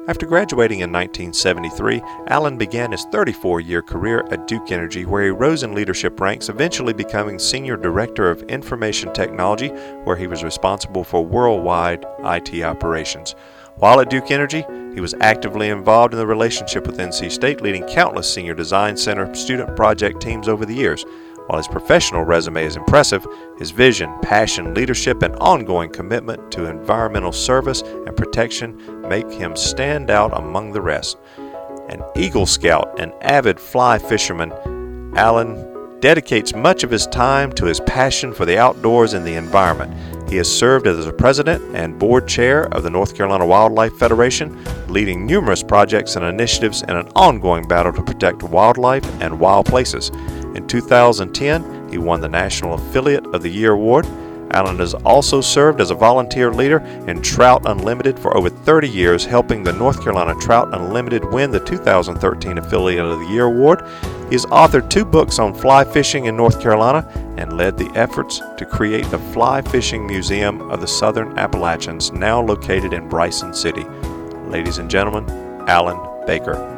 After graduating in 1973, Allen began his 34-year career at Duke Energy, where he rose in leadership ranks, eventually becoming Senior Director of Information Technology, where he was responsible for worldwide IT operations. While at Duke Energy, he was actively involved in the relationship with NC State, leading countless senior design center student project teams over the years. While his professional resume is impressive, his vision, passion, leadership, and ongoing commitment to environmental service and protection make him stand out among the rest. An Eagle Scout and avid fly fisherman, Allen dedicates much of his time to his passion for the outdoors and the environment. He has served as the president and board chair of the North Carolina Wildlife Federation, leading numerous projects and initiatives in an ongoing battle to protect wildlife and wild places. In 2010, he won the National Affiliate of the Year Award. Allen has also served as a volunteer leader in Trout Unlimited for over 30 years, helping the North Carolina Trout Unlimited win the 2013 Affiliate of the Year Award. He has authored 2 books on fly fishing in North Carolina and led the efforts to create the Fly Fishing Museum of the Southern Appalachians, now located in Bryson City. Ladies and gentlemen, Allen Baker.